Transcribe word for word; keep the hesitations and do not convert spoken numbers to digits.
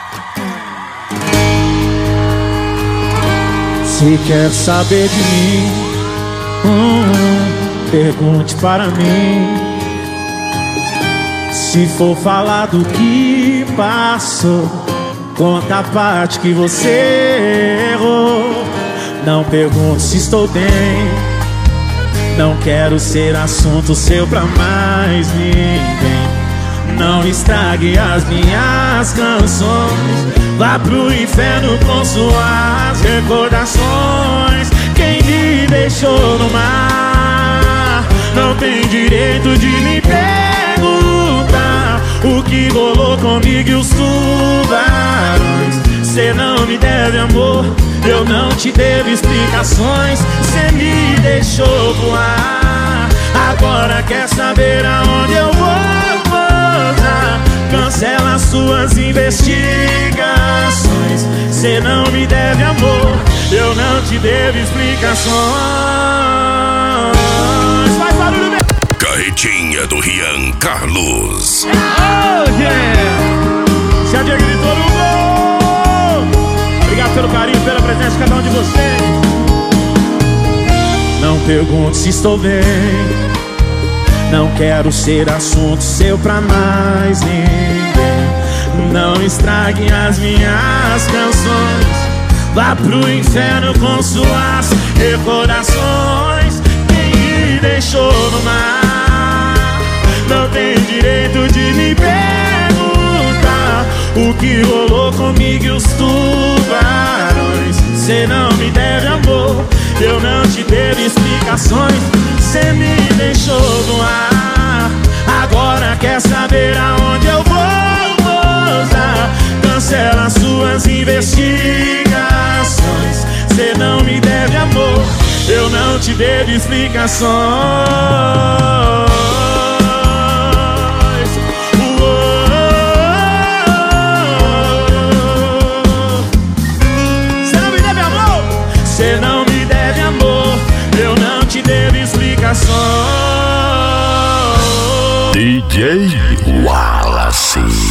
Se quer saber de mim, hum, pergunte para mim. Se for falar do que passou, conta a parte que você errou. Não pergunte se estou bem, não quero ser assunto seu pra mais ninguém. Não estrague as minhas canções, vá pro inferno com suas recordações. Quem me deixou no mar não tem direito de me perguntar o que rolou comigo e os tubarões. Cê não me deve amor, eu não te devo explicações. Cê me deixou voar, agora quer saber aonde eu vou pousar. Cancela suas investigações. Cê não me deve amor, eu não te devo explicações. Faz barulho, meu. Carretinha do Rian Carlos. Oh, yeah! Se a Diego gritou no gol. Obrigado pelo carinho, pela presença de cada um de vocês. Não pergunte se estou bem, não quero ser assunto seu pra mais ninguém. Não estrague as minhas canções, vá pro inferno com suas recordações. Quem me deixou no mar não tem direito de me perguntar o que rolou comigo e os tubarões. Cê não me deve amor, eu não te devo explicações. Cê me deixou no ar, agora quer saber aonde eu vou pousar. Cancela suas investigações. Cê não me deve amor, eu não te devo explicações. Cê não me deve amor, eu não te devo explicações. D J Wallace.